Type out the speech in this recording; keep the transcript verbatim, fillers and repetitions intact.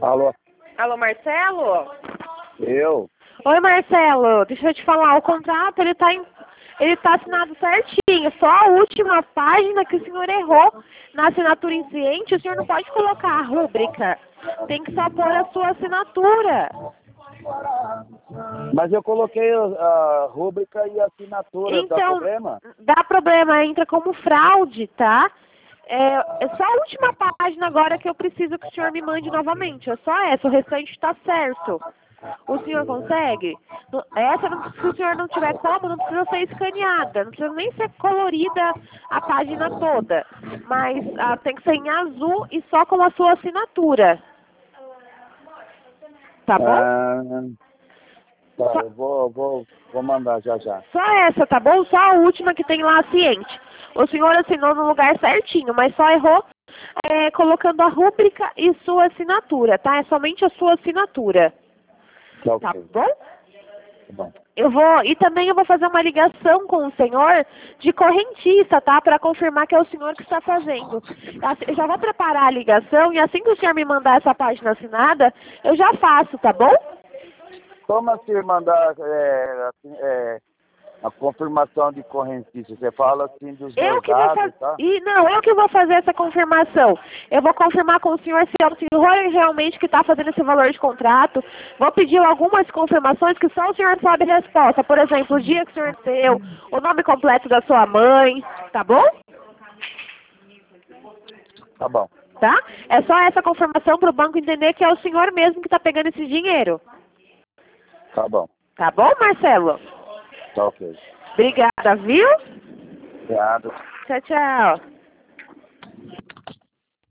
Alô? Alô, Marcelo? Eu? Oi, Marcelo. Deixa eu te falar, o contrato, ele tá, em, ele tá assinado certinho. Só a última página que o senhor errou na assinatura incidente, o senhor não pode colocar a rúbrica. Tem que só pôr a sua assinatura. Mas eu coloquei a, a rúbrica e a assinatura, Então, dá problema? dá problema, entra como fraude, tá? É, é só a última página agora que eu preciso que o senhor me mande novamente. É só essa, o restante está certo. O senhor consegue? No- Essa, não- se o senhor não tiver como, não precisa ser escaneada, não precisa nem ser colorida a página toda. Mas ah, tem que ser em azul e só com a sua assinatura. Tá bom? Ah, tá, Só, eu vou, vou, vou mandar já já. só essa, tá bom? Só a última que tem lá ciente. O senhor assinou no lugar certinho, mas só errou é, colocando a rúbrica e sua assinatura, tá? É somente a sua assinatura. Tá Tá ok, bom? tá bom. Eu vou, e também eu vou fazer uma ligação com o senhor de correntista, tá? Para confirmar que é o senhor que está fazendo. Assim, eu já vou preparar a ligação e assim que o senhor me mandar essa página assinada, eu já faço, tá bom? Como assim mandar é, assim, é, a confirmação de correntista? Você fala assim dos Eu meus que vou dados, fazer. tá? E não, eu que vou fazer essa confirmação. Eu vou confirmar com o senhor se é o senhor realmente que está fazendo esse valor de contrato. Vou pedir algumas confirmações que só o senhor sabe a resposta. Por exemplo, o dia que o senhor nasceu, o nome completo da sua mãe, tá bom? Tá bom, Tá? É só essa confirmação para o banco entender que é o senhor mesmo que está pegando esse dinheiro. tá bom, Tá bom, Marcelo? tá ok. Obrigada, viu? Obrigado. Tchau, tchau.